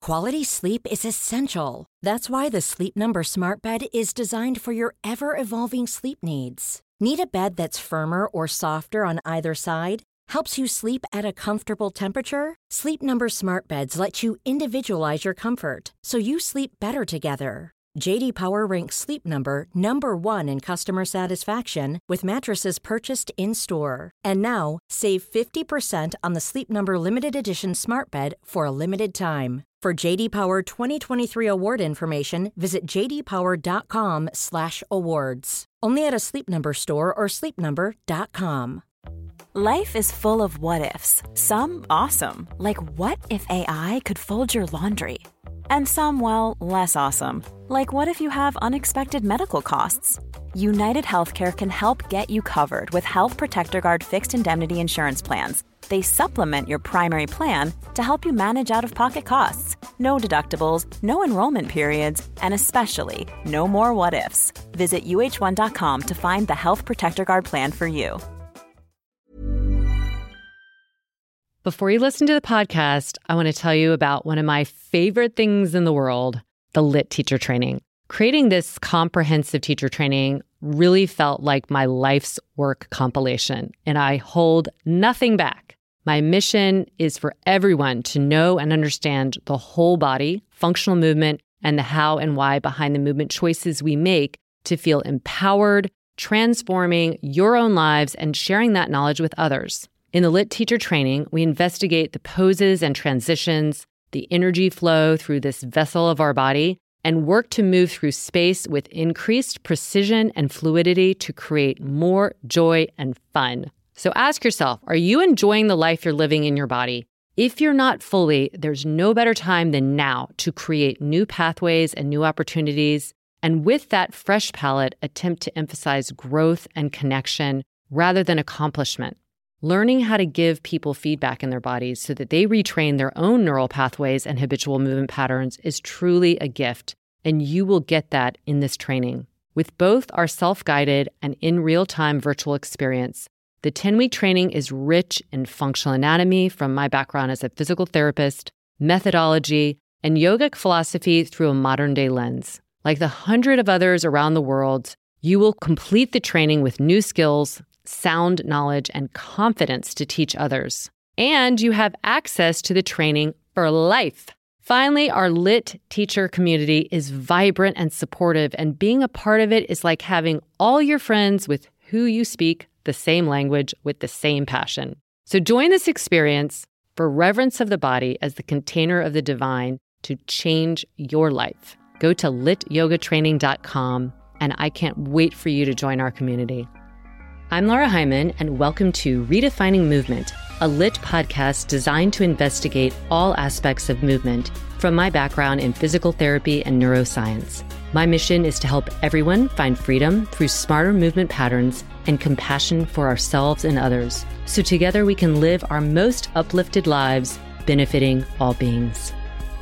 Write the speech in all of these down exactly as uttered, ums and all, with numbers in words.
Quality sleep is essential. That's why the Sleep Number Smart Bed is designed for your ever-evolving sleep needs. Need a bed that's firmer or softer on either side? Helps you sleep at a comfortable temperature? Sleep Number Smart Beds let you individualize your comfort, so you sleep better together. J D Power ranks Sleep Number number one in customer satisfaction with mattresses purchased in-store. And now, save fifty percent on the Sleep Number Limited Edition Smart Bed for a limited time. For J D Power twenty twenty-three award information, visit j d power dot com slash awards. Only at a Sleep Number store or sleep number dot com. Life is full of what-ifs. Some awesome, like what if A I could fold your laundry? And some, well, less awesome. Like what if you have unexpected medical costs? United Healthcare can help get you covered with Health Protector Guard fixed indemnity insurance plans. They supplement your primary plan to help you manage out-of-pocket costs. No deductibles, no enrollment periods, and especially no more what-ifs. Visit U H one dot com to find the Health Protector Guard plan for you. Before you listen to the podcast, I want to tell you about one of my favorite things in the world, the Lit Teacher Training. Creating this comprehensive teacher training really felt like my life's work compilation, and I hold nothing back. My mission is for everyone to know and understand the whole body, functional movement, and the how and why behind the movement choices we make to feel empowered, transforming your own lives and sharing that knowledge with others. In the Lit Teacher Training, we investigate the poses and transitions, the energy flow through this vessel of our body, and work to move through space with increased precision and fluidity to create more joy and fun. So ask yourself, are you enjoying the life you're living in your body? If you're not fully, there's no better time than now to create new pathways and new opportunities, and with that fresh palette, attempt to emphasize growth and connection rather than accomplishment. Learning how to give people feedback in their bodies so that they retrain their own neural pathways and habitual movement patterns is truly a gift, and you will get that in this training. With both our self-guided and in real-time virtual experience, the ten-week training is rich in functional anatomy from my background as a physical therapist, methodology, and yogic philosophy through a modern-day lens. Like the hundred of others around the world, you will complete the training with new skills, sound knowledge, and confidence to teach others. And you have access to the training for life. Finally, our Lit teacher community is vibrant and supportive, and being a part of it is like having all your friends with who you speak the same language with the same passion. So join this experience for reverence of the body as the container of the divine to change your life. Go to lit yoga training dot com, and I can't wait for you to join our community. I'm Laura Hyman, and welcome to Redefining Movement, a Lit podcast designed to investigate all aspects of movement from my background in physical therapy and neuroscience. My mission is to help everyone find freedom through smarter movement patterns and compassion for ourselves and others, so together we can live our most uplifted lives, benefiting all beings.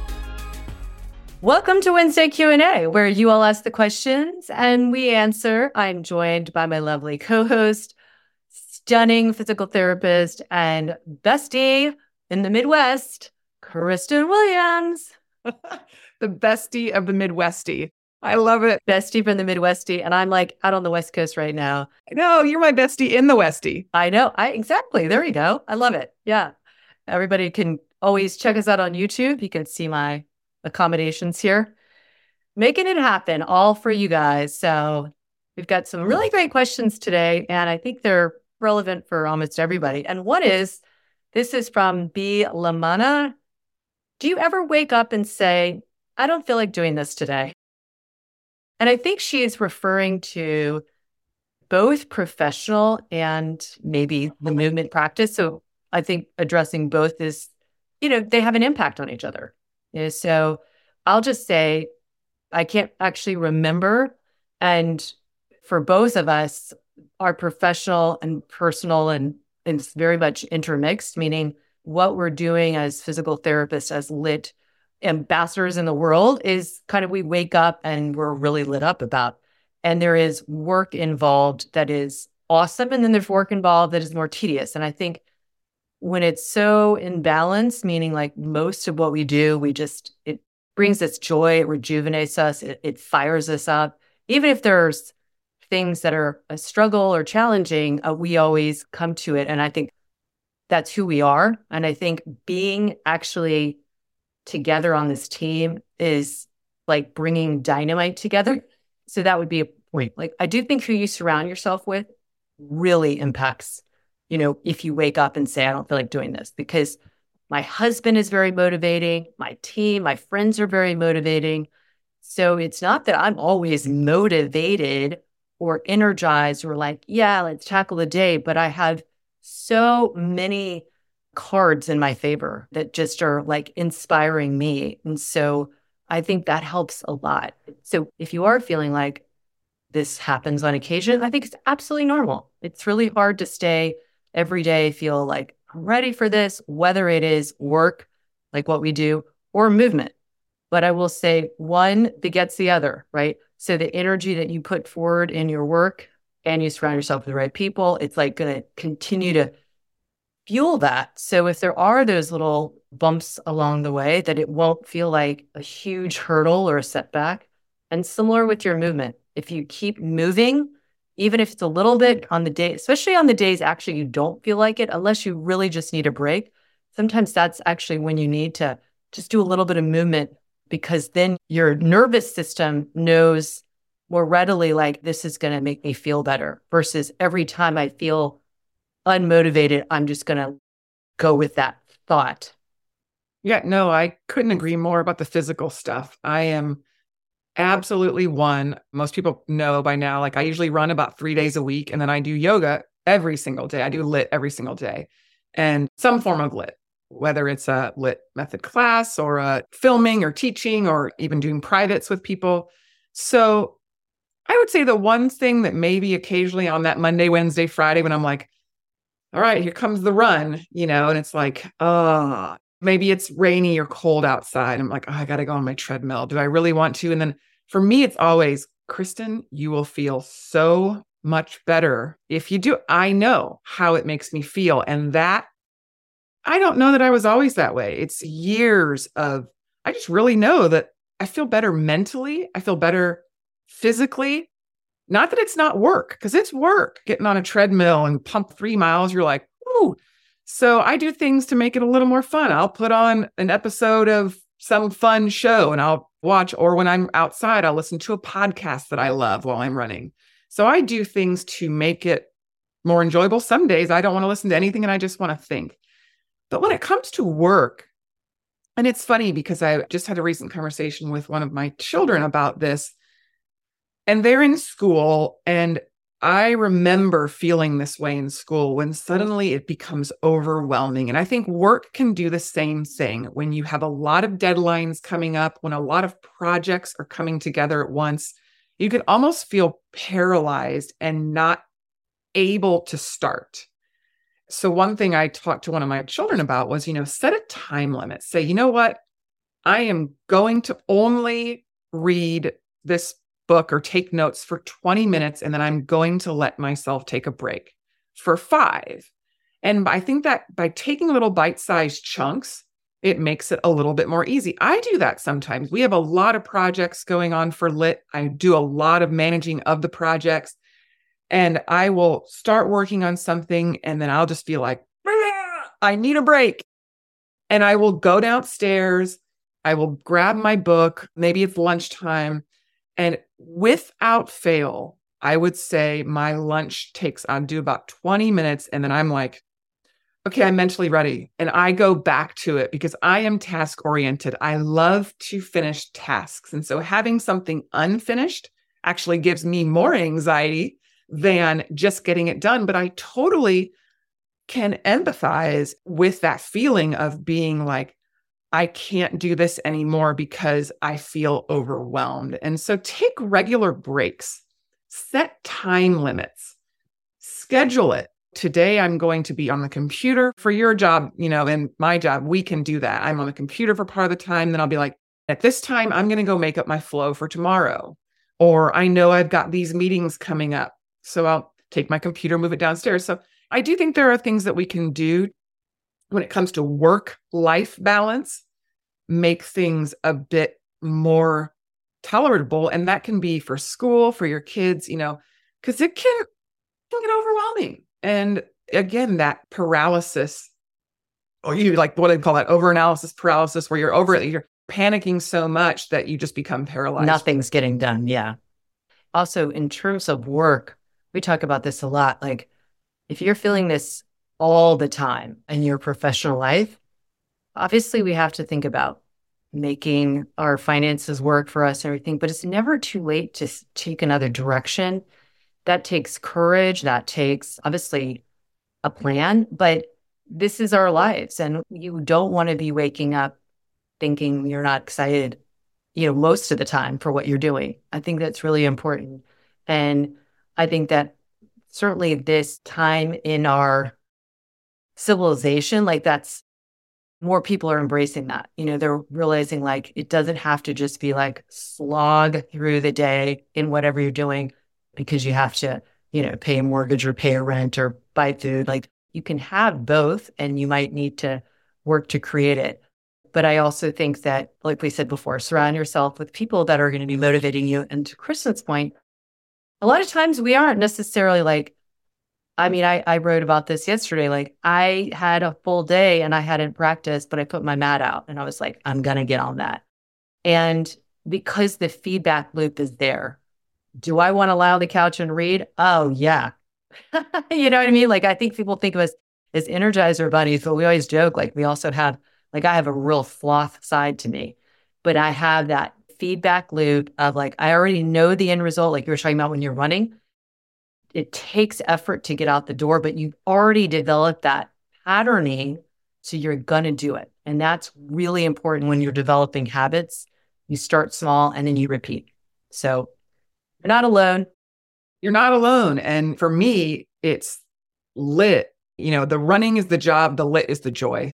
Welcome to Wednesday Q and A, where you all ask the questions and we answer. I'm joined by my lovely co-host, stunning physical therapist and bestie in the Midwest, Kristen Williams. The bestie of the Midwestie. I love it. Bestie from the Midwestie. And I'm like out on the West Coast right now. No, you're my bestie in the Westie. I know. I exactly. There you go. I love it. Yeah. Everybody can always check us out on YouTube. You can see my accommodations here, making it happen all for you guys. So we've got some really great questions today, and I think they're relevant for almost everybody. And one is, this is from B. Lamana. Do you ever wake up and say, I don't feel like doing this today? And I think she is referring to both professional and maybe the movement practice. So I think addressing both is, you know, they have an impact on each other. Yeah, so I'll just say, I can't actually remember. And for both of us, our professional and personal, and, and it's very much intermixed, meaning what we're doing as physical therapists, as lit ambassadors in the world is kind of, we wake up and we're really lit up about. And there is work involved that is awesome. And then there's work involved that is more tedious. And I think when it's so in balance, meaning like most of what we do, we just, it brings us joy, it rejuvenates us, it, it fires us up. Even if there's things that are a struggle or challenging, uh, we always come to it. And I think that's who we are. And I think being actually together on this team is like bringing dynamite together. So that would be a point. Like, I do think who you surround yourself with really impacts, you know, if you wake up and say, I don't feel like doing this, because my husband is very motivating. My team, my friends are very motivating. So it's not that I'm always motivated or energized or like, yeah, let's tackle the day. But I have so many cards in my favor that just are like inspiring me. And so I think that helps a lot. So if you are feeling like this happens on occasion, I think it's absolutely normal. It's really hard to stay every day, feel like I'm ready for this, whether it is work, like what we do, or movement. But I will say one begets the other, right? So the energy that you put forward in your work and you surround yourself with the right people, it's like going to continue to fuel that. So if there are those little bumps along the way, that it won't feel like a huge hurdle or a setback. And similar with your movement, if you keep moving, even if it's a little bit on the day, especially on the days actually you don't feel like it, unless you really just need a break, sometimes that's actually when you need to just do a little bit of movement, because then your nervous system knows more readily, like, this is going to make me feel better, versus every time I feel unmotivated, I'm just going to go with that thought. Yeah, no, I couldn't agree more about the physical stuff. I am absolutely one. Most people know by now, like I usually run about three days a week, and then I do yoga every single day. I do lit every single day, and some form of lit, whether it's a lit method class or a filming or teaching or even doing privates with people. So I would say the one thing that maybe occasionally on that Monday, Wednesday, Friday, when I'm like, all right, here comes the run, you know, and it's like, oh, maybe it's rainy or cold outside. I'm like, oh, I got to go on my treadmill. Do I really want to? And then for me, it's always, Kristen, you will feel so much better if you do. I know how it makes me feel. And that, I don't know that I was always that way. It's years of, I just really know that I feel better mentally. I feel better physically. Not that it's not work, because it's work. Getting on a treadmill and pump three miles, you're like, ooh. So I do things to make it a little more fun. I'll put on an episode of some fun show and I'll watch, or when I'm outside, I'll listen to a podcast that I love while I'm running. So I do things to make it more enjoyable. Some days I don't want to listen to anything and I just want to think. But when it comes to work, and it's funny because I just had a recent conversation with one of my children about this, and they're in school, and I remember feeling this way in school when suddenly it becomes overwhelming. And I think work can do the same thing when you have a lot of deadlines coming up, when a lot of projects are coming together at once. You can almost feel paralyzed and not able to start. So one thing I talked to one of my children about was, you know, set a time limit. Say, you know what? I am going to only read this book or take notes for twenty minutes, and then I'm going to let myself take a break for five. And I think that by taking little bite-sized chunks, it makes it a little bit more easy. I do that sometimes. We have a lot of projects going on for Lit. I do a lot of managing of the projects, and I will start working on something, and then I'll just feel like, I need a break. And I will go downstairs. I will grab my book. Maybe it's lunchtime. And without fail, I would say my lunch takes, I'll do about twenty minutes. And then I'm like, okay, I'm mentally ready. And I go back to it because I am task oriented. I love to finish tasks. And so having something unfinished actually gives me more anxiety than just getting it done. But I totally can empathize with that feeling of being like, I can't do this anymore because I feel overwhelmed. And so take regular breaks, set time limits, schedule it. Today, I'm going to be on the computer. For your job, you know, and my job, we can do that. I'm on the computer for part of the time. Then I'll be like, at this time, I'm going to go make up my flow for tomorrow. Or I know I've got these meetings coming up, so I'll take my computer, move it downstairs. So I do think there are things that we can do when it comes to work-life balance, make things a bit more tolerable. And that can be for school, for your kids, you know, because it can, can get overwhelming. And again, that paralysis, or you like what I call that overanalysis paralysis, where you're over it, you're panicking so much that you just become paralyzed. Nothing's getting done. Yeah. Also, in terms of work, we talk about this a lot. Like, if you're feeling this all the time in your professional life, obviously we have to think about making our finances work for us and everything, but it's never too late to take another direction. That takes courage. That takes, obviously, a plan, but this is our lives. And you don't want to be waking up thinking you're not excited, you know, most of the time for what you're doing. I think that's really important. And I think that certainly this time in our civilization, like that's more people are embracing that. You know, they're realizing like it doesn't have to just be like slog through the day in whatever you're doing because you have to, you know, pay a mortgage or pay a rent or buy food. Like you can have both and you might need to work to create it. But I also think that, like we said before, surround yourself with people that are going to be motivating you. And to Kristen's point, a lot of times we aren't necessarily like, I mean, I, I wrote about this yesterday. Like I had a full day and I hadn't practiced, but I put my mat out and I was like, I'm going to get on that. And because the feedback loop is there, do I want to lie on the couch and read? Oh, yeah. You know what I mean? Like I think people think of us as Energizer bunnies, but we always joke, like we also have, like I have a real sloth side to me, but I have that feedback loop of like, I already know the end result. Like you were talking about when you're running, it takes effort to get out the door, but you've already developed that patterning. So you're going to do it. And that's really important when you're developing habits. You start small and then you repeat. So you're not alone. You're not alone. And for me, it's lit. You know, the running is the job. The lit is the joy.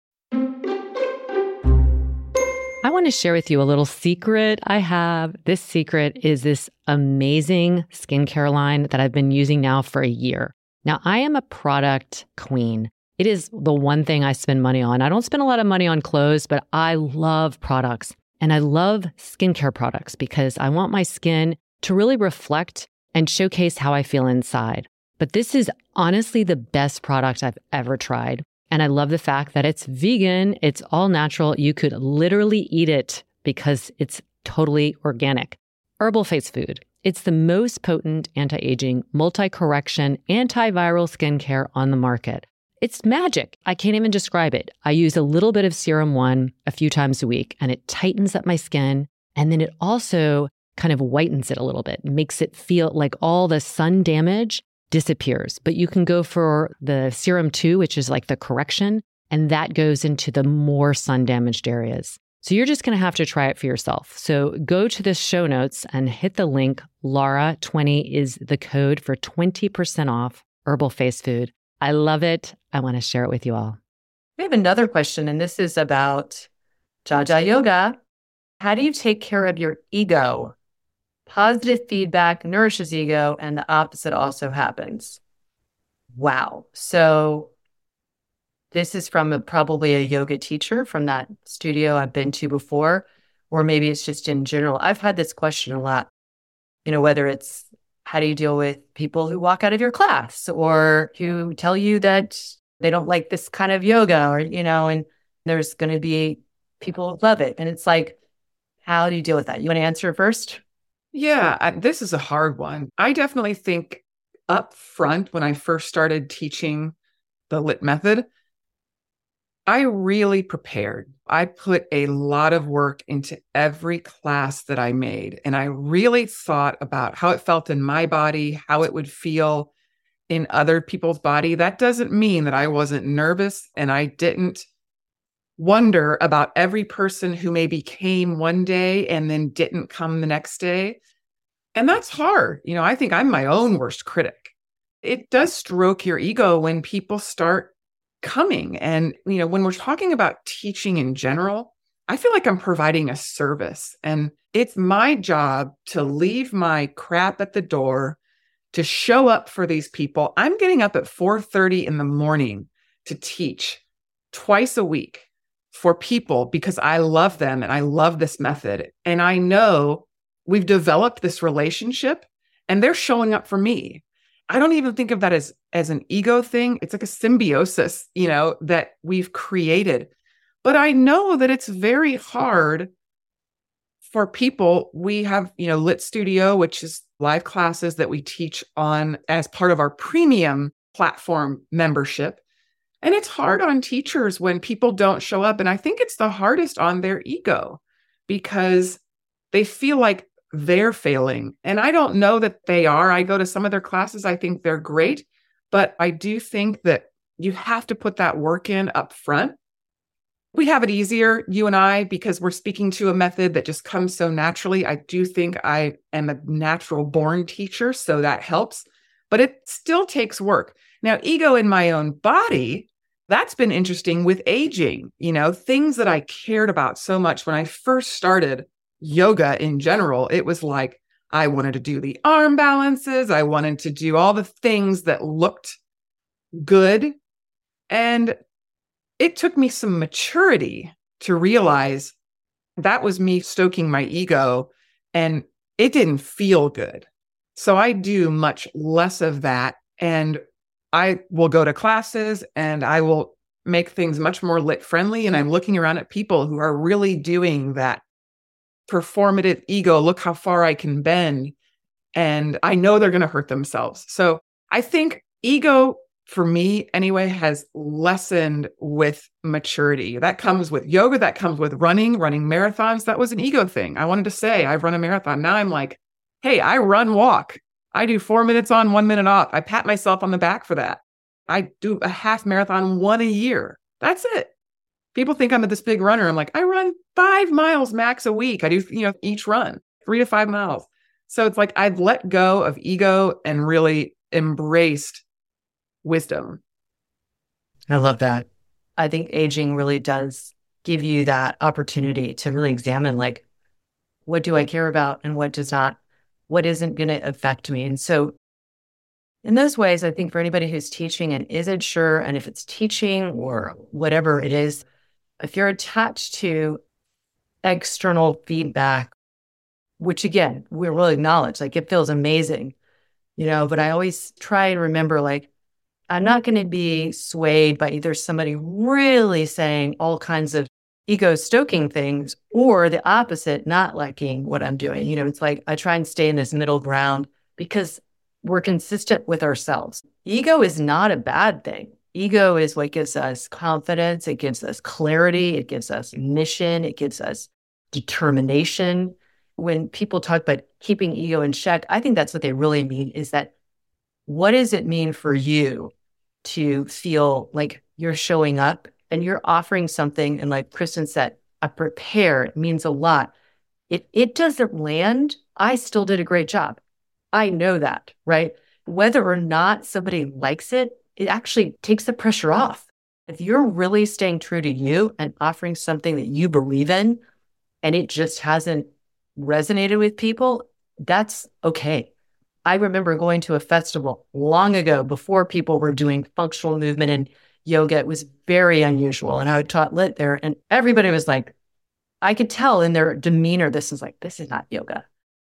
I want to share with you a little secret I have. This secret is this amazing skincare line that I've been using now for a year. Now, I am a product queen. It is the one thing I spend money on. I don't spend a lot of money on clothes, but I love products. And I love skincare products because I want my skin to really reflect and showcase how I feel inside. But this is honestly the best product I've ever tried. And I love the fact that it's vegan, it's all natural. You could literally eat it because it's totally organic. Herbal Face Food. It's the most potent anti-aging, multi-correction, antiviral skincare on the market. It's magic. I can't even describe it. I use a little bit of Serum One a few times a week, and it tightens up my skin. And then it also kind of whitens it a little bit, makes it feel like all the sun damage disappears. But you can go for the Serum two, which is like the correction, and that goes into the more sun damaged areas. So you're just going to have to try it for yourself. So go to the show notes and hit the link. Laura twenty is the code for twenty percent off Herbal Face Food. I love it. I want to share it with you all. We have another question, and this is about Jaja Yoga. How do you take care of your ego? Positive feedback nourishes ego, and the opposite also happens. Wow. So this is from a, probably a yoga teacher from that studio I've been to before, or maybe it's just in general. I've had this question a lot, you know, whether it's how do you deal with people who walk out of your class or who tell you that they don't like this kind of yoga, or, you know, and there's going to be people who love it. And it's like, how do you deal with that? You want to answer first? Yeah, I, this is a hard one. I definitely think up front, when I first started teaching the L I T method, I really prepared. I put a lot of work into every class that I made. And I really thought about how it felt in my body, how it would feel in other people's body. That doesn't mean that I wasn't nervous and I didn't wonder about every person who maybe came one day and then didn't come the next day. And that's hard. You know, I think I'm my own worst critic. It does stroke your ego when people start coming. And, you know, when we're talking about teaching in general, I feel like I'm providing a service, and it's my job to leave my crap at the door, to show up for these people. I'm getting up at four thirty in the morning to teach, twice a week for people because I love them and I love this method. And I know we've developed this relationship and they're showing up for me. I don't even think of that as, as an ego thing. It's like a symbiosis, you know, that we've created. But I know that it's very hard for people. We have, you know, Lit Studio, which is live classes that we teach on as part of our premium platform membership. And it's hard on teachers when people don't show up. And I think it's the hardest on their ego because they feel like they're failing. And I don't know that they are. I go to some of their classes. I think they're great, but I do think that you have to put that work in up front. We have it easier, you and I, because we're speaking to a method that just comes so naturally. I do think I am a natural born teacher, so that helps, but it still takes work. Now, ego in my own body, that's been interesting with aging, you know, things that I cared about so much when I first started yoga in general. It was like, I wanted to do the arm balances. I wanted to do all the things that looked good. And it took me some maturity to realize that was me stoking my ego and it didn't feel good. So I do much less of that. And I will go to classes and I will make things much more lit friendly. And I'm looking around at people who are really doing that performative ego, look how far I can bend. And I know they're going to hurt themselves. So I think ego, for me anyway, has lessened with maturity. That comes with yoga. That comes with running, running marathons. That was an ego thing. I wanted to say, I've run a marathon. Now I'm like, hey, I run walk. I do four minutes on, one minute off. I pat myself on the back for that. I do a half marathon, one a year. That's it. People think I'm this big runner. I'm like, I run five miles max a week. I do, you know, each run, three to five miles. So it's like I've let go of ego and really embraced wisdom. I love that. I think aging really does give you that opportunity to really examine, like, what do I care about and what does not? What isn't going to affect me? And so in those ways, I think for anybody who's teaching and isn't sure, and if it's teaching or whatever it is, if you're attached to external feedback, which again, we will acknowledge, like it feels amazing, you know, but I always try and remember, like, I'm not going to be swayed by either somebody really saying all kinds of ego stoking things or the opposite, not liking what I'm doing. You know, it's like I try and stay in this middle ground because we're consistent with ourselves. Ego is not a bad thing. Ego is what gives us confidence. It gives us clarity. It gives us mission. It gives us determination. When people talk about keeping ego in check, I think that's what they really mean is that what does it mean for you to feel like you're showing up and you're offering something? And like Kristen said, I prepare, it means a lot. If it doesn't land, I still did a great job. I know that, right? Whether or not somebody likes it, it actually takes the pressure off. If you're really staying true to you and offering something that you believe in, and it just hasn't resonated with people, that's okay. I remember going to a festival long ago before people were doing functional movement and yoga. It was very unusual. And I taught lit there and everybody was like, I could tell in their demeanor, this is like, this is not yoga.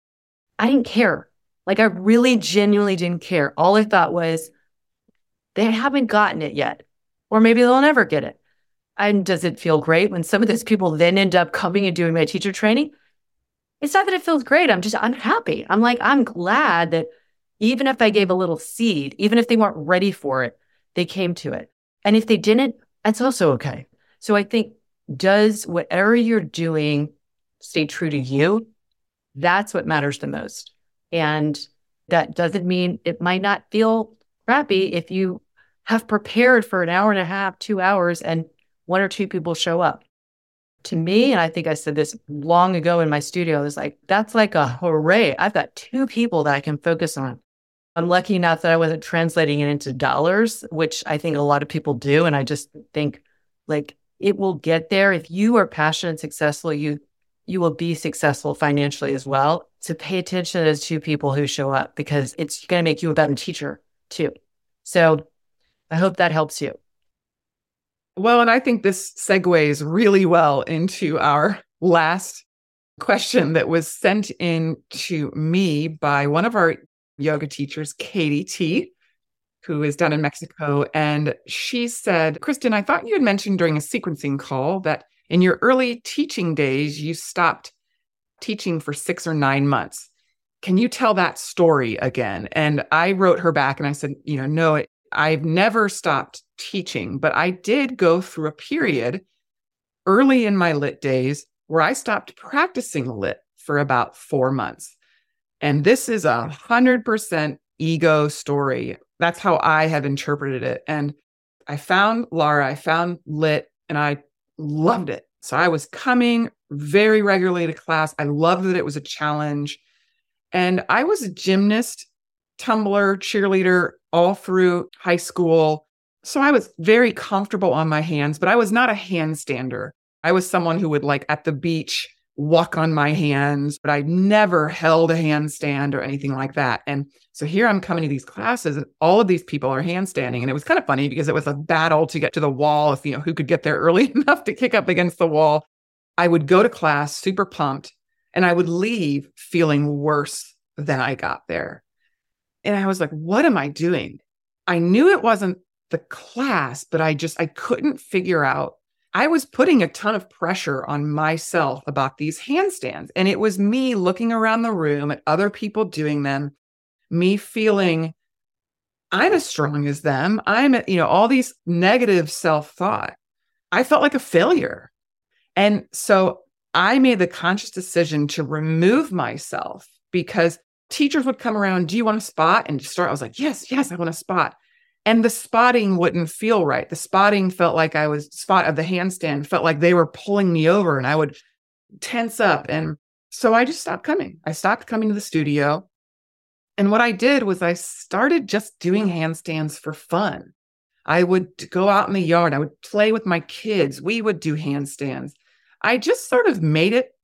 I didn't care. Like I really genuinely didn't care. All I thought was they haven't gotten it yet, or maybe they'll never get it. And does it feel great when some of those people then end up coming and doing my teacher training? It's not that it feels great. I'm just, I'm happy. I'm like, I'm glad that even if I gave a little seed, even if they weren't ready for it, they came to it. And if they didn't, that's also okay. So I think, does whatever you're doing stay true to you? That's what matters the most. And that doesn't mean it might not feel crappy if you have prepared for an hour and a half, two hours, and one or two people show up. To me, and I think I said this long ago in my studio, I was like, that's like a hooray. I've got two people that I can focus on. I'm lucky enough that I wasn't translating it into dollars, which I think a lot of people do. And I just think like it will get there. If you are passionate and successful, you you will be successful financially as well. So pay attention to those two people who show up because it's going to make you a better teacher too. So I hope that helps you. Well, and I think this segues really well into our last question that was sent in to me by one of our yoga teachers, Katie T, who is down in Mexico. And she said, Kristen, I thought you had mentioned during a sequencing call that in your early teaching days, you stopped teaching for six or nine months. Can you tell that story again? And I wrote her back and I said, you know, no, I've never stopped teaching, but I did go through a period early in my lit days where I stopped practicing lit for about four months. And this is a hundred percent ego story. That's how I have interpreted it. And I found Lara, I found lit, and I loved it. So I was coming very regularly to class. I loved that it was a challenge. And I was a gymnast, tumbler, cheerleader all through high school. So I was very comfortable on my hands, but I was not a handstander. I was someone who would, like, at the beach, walk on my hands, but I never held a handstand or anything like that. And so here I'm coming to these classes and all of these people are handstanding. And it was kind of funny because it was a battle to get to the wall, if, you know, who could get there early enough to kick up against the wall. I would go to class super pumped and I would leave feeling worse than I got there. And I was like, what am I doing? I knew it wasn't the class, but I just, I couldn't figure out. I was putting a ton of pressure on myself about these handstands. And it was me looking around the room at other people doing them, me feeling I'm as strong as them. I'm, you know, all these negative self-thought. I felt like a failure. And so I made the conscious decision to remove myself because teachers would come around, do you want a spot? And start, I was like, yes, yes, I want a spot. And the spotting wouldn't feel right. The spotting felt like I was spot of the handstand, felt like they were pulling me over and I would tense up. And so I just stopped coming. I stopped coming to the studio. And what I did was I started just doing handstands for fun. I would go out in the yard. I would play with my kids. We would do handstands. I just sort of made it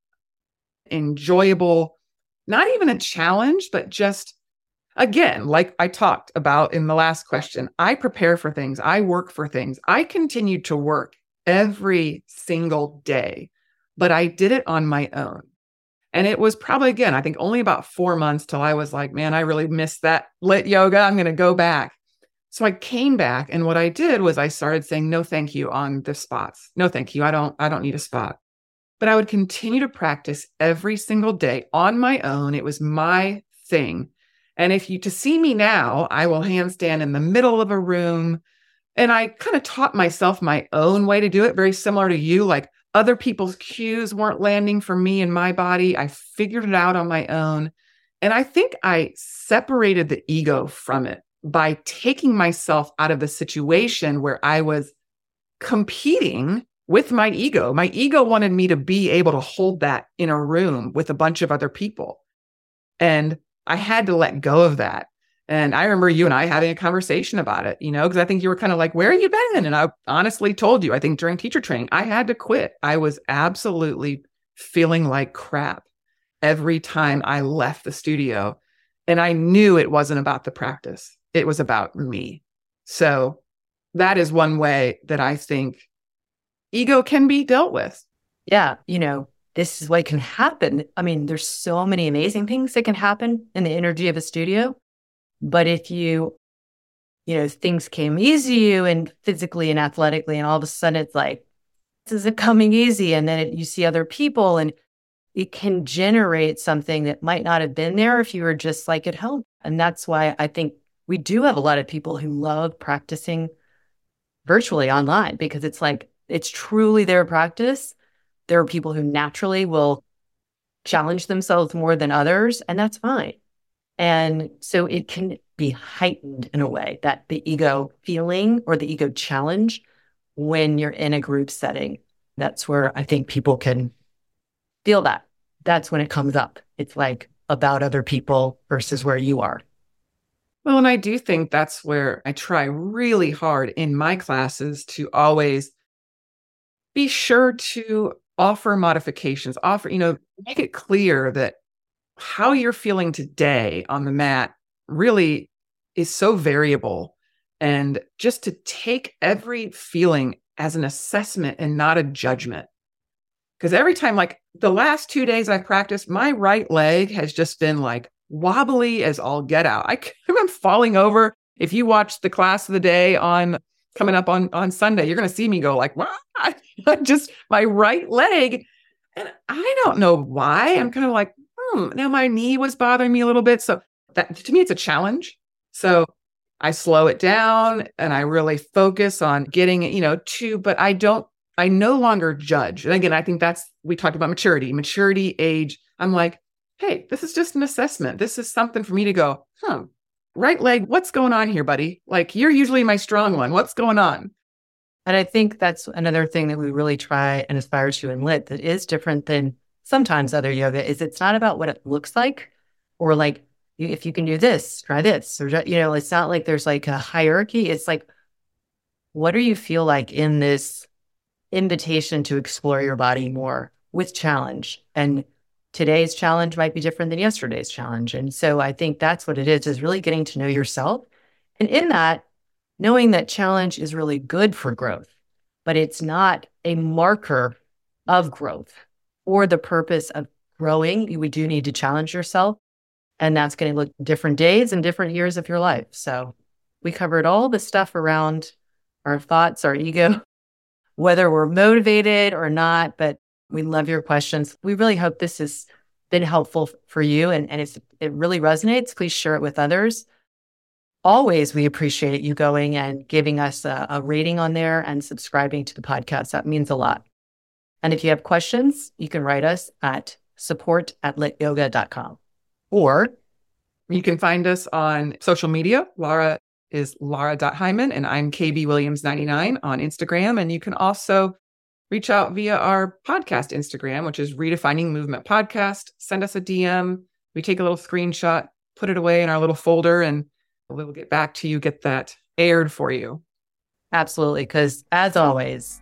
enjoyable, not even a challenge, but just, again, like I talked about in the last question, I prepare for things. I work for things. I continued to work every single day, but I did it on my own. And it was probably, again, I think only about four months till I was like, man, I really missed that lit yoga. I'm going to go back. So I came back. And what I did was I started saying, no, thank you on the spots. No, thank you. I don't, I don't need a spot. But I would continue to practice every single day on my own. It was my thing. And if you to see me now, I will handstand in the middle of a room. And I kind of taught myself my own way to do it, very similar to you. Like other people's cues weren't landing for me and my body. I figured it out on my own. And I think I separated the ego from it by taking myself out of the situation where I was competing with my ego. My ego wanted me to be able to hold that in a room with a bunch of other people. And I had to let go of that. And I remember you and I having a conversation about it, you know, because I think you were kind of like, where have you been? And I honestly told you, I think during teacher training, I had to quit. I was absolutely feeling like crap every time I left the studio. And I knew it wasn't about the practice. It was about me. So that is one way that I think ego can be dealt with. Yeah. You know, this is what can happen. I mean, there's so many amazing things that can happen in the energy of a studio. But if you, you know, things came easy to you and physically and athletically, and all of a sudden it's like, this isn't coming easy. And then it, you see other people and it can generate something that might not have been there if you were just like at home. And that's why I think we do have a lot of people who love practicing virtually online, because it's like, it's truly their practice. There are people who naturally will challenge themselves more than others, and that's fine. And so it can be heightened in a way, that the ego feeling or the ego challenge when you're in a group setting. That's where I think people can feel that. That's when it comes up. It's like about other people versus where you are. Well, and I do think that's where I try really hard in my classes to always be sure to offer modifications, offer, you know, make it clear that how you're feeling today on the mat really is so variable. And just to take every feeling as an assessment and not a judgment. Because every time, like the last two days I've practiced, my right leg has just been like wobbly as all get out. I, I'm falling over. If you watch the class of the day on coming up on, on Sunday, you're going to see me go like, wow, just my right leg. And I don't know why. I'm kind of like, hmm, now my knee was bothering me a little bit. So that to me, it's a challenge. So I slow it down and I really focus on getting it, you know, to, but I don't, I no longer judge. And again, I think that's, we talked about maturity, maturity, age. I'm like, hey, this is just an assessment. This is something for me to go, huh, right leg, what's going on here, buddy? Like, you're usually my strong one. What's going on? And I think that's another thing that we really try and aspire to in Lit that is different than sometimes other yoga is it's not about what it looks like or like, if you can do this, try this, or, you know, it's not like there's like a hierarchy. It's like, what do you feel like in this invitation to explore your body more with challenge? And today's challenge might be different than yesterday's challenge. And so I think that's what it is, is really getting to know yourself. And in that, knowing that challenge is really good for growth, but it's not a marker of growth or the purpose of growing. We do need to challenge yourself. And that's going to look different days and different years of your life. So we covered all the stuff around our thoughts, our ego, whether we're motivated or not, but we love your questions. We really hope this has been helpful for you. And, and if it really resonates, please share it with others. Always, we appreciate you going and giving us a, a rating on there and subscribing to the podcast. That means a lot. And if you have questions, you can write us at support at lit yoga dot com. Or you can find us on social media. Laura is Laura dot Hyman, and I'm K B Williams ninety-nine on Instagram. And you can also reach out via our podcast Instagram, which is Redefining Movement Podcast. Send us a D M. We take a little screenshot, put it away in our little folder, and we'll get back to you, get that aired for you. Absolutely, because as always,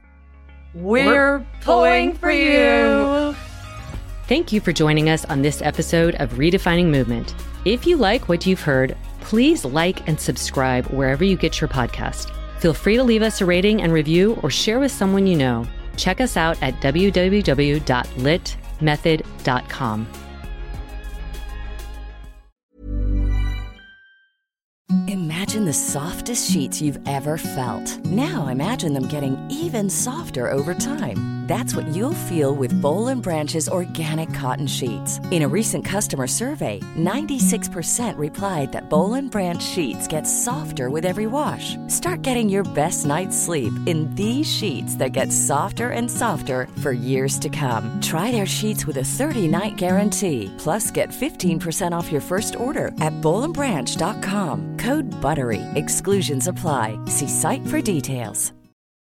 we're, we're pulling for you. Thank you for joining us on this episode of Redefining Movement. If you like what you've heard, please like and subscribe wherever you get your podcast. Feel free to leave us a rating and review or share with someone you know. Check us out at w w w dot lit method dot com. Imagine the softest sheets you've ever felt. Now imagine them getting even softer over time. That's what you'll feel with Boll and Branch's organic cotton sheets. In a recent customer survey, ninety-six percent replied that Boll and Branch sheets get softer with every wash. Start getting your best night's sleep in these sheets that get softer and softer for years to come. Try their sheets with a thirty-night guarantee. Plus, get fifteen percent off your first order at boll and branch dot com. Code BUTTERY. Exclusions apply. See site for details.